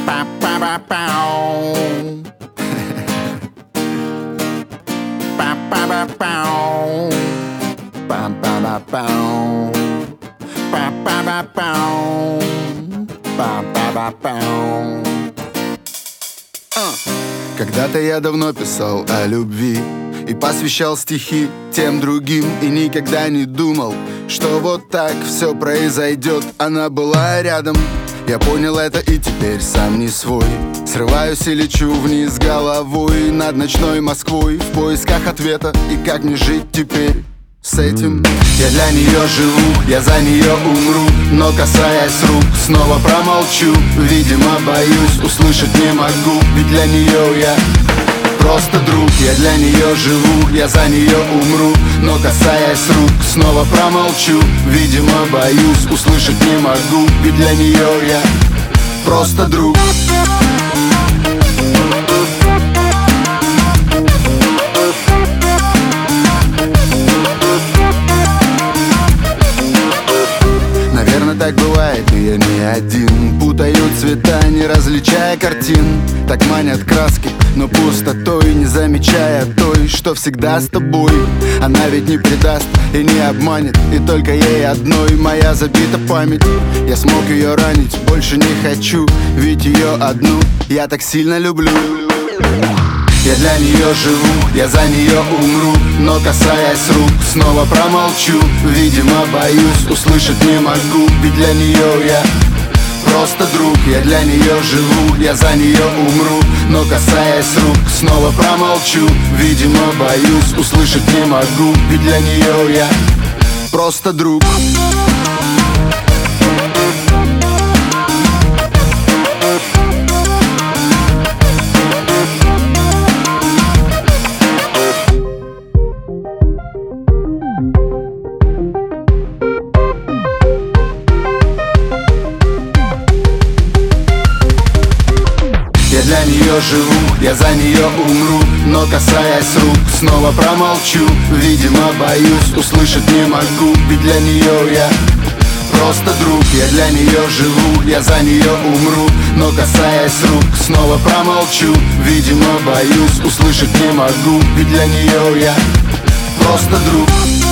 Когда-то я давно писал о любви и посвящал стихи тем другим, и никогда не думал, что вот так все произойдет. Она была рядом, я понял это и теперь сам не свой. Срываюсь и лечу вниз головой над ночной Москвой в поисках ответа, и как мне жить теперь с этим. Я для нее живу, я за нее умру, но касаясь рук снова промолчу. Видимо, боюсь, услышать не могу, ведь для нее я просто друг. Я для нее живу, я за нее умру, но касаясь рук снова промолчу. Видимо, боюсь, услышать не могу, ведь для нее я просто друг. Так бывает, и я не один. Путаю цвета, не различая картин. Так манят краски, но пустотой, не замечая той, что всегда с тобой. Она ведь не предаст и не обманет, и только ей одной моя забита память. Я смог ее ранить, больше не хочу, ведь ее одну я так сильно люблю. Я для нее живу, я за нее умру, но касаясь рук снова промолчу. Видимо, боюсь, услышать не могу, ведь для нее я просто друг. Я для нее живу, я за нее умру, но касаясь рук снова промолчу. Видимо, боюсь, услышать не могу, ведь для нее я просто друг. Я для нее живу, я за нее умру, но касаясь рук снова промолчу. Видимо, боюсь, услышать не могу, ведь для нее я просто друг. Я для нее живу, я за нее умру, но касаясь рук снова промолчу. Видимо, боюсь, услышать не могу, ведь для нее я просто друг.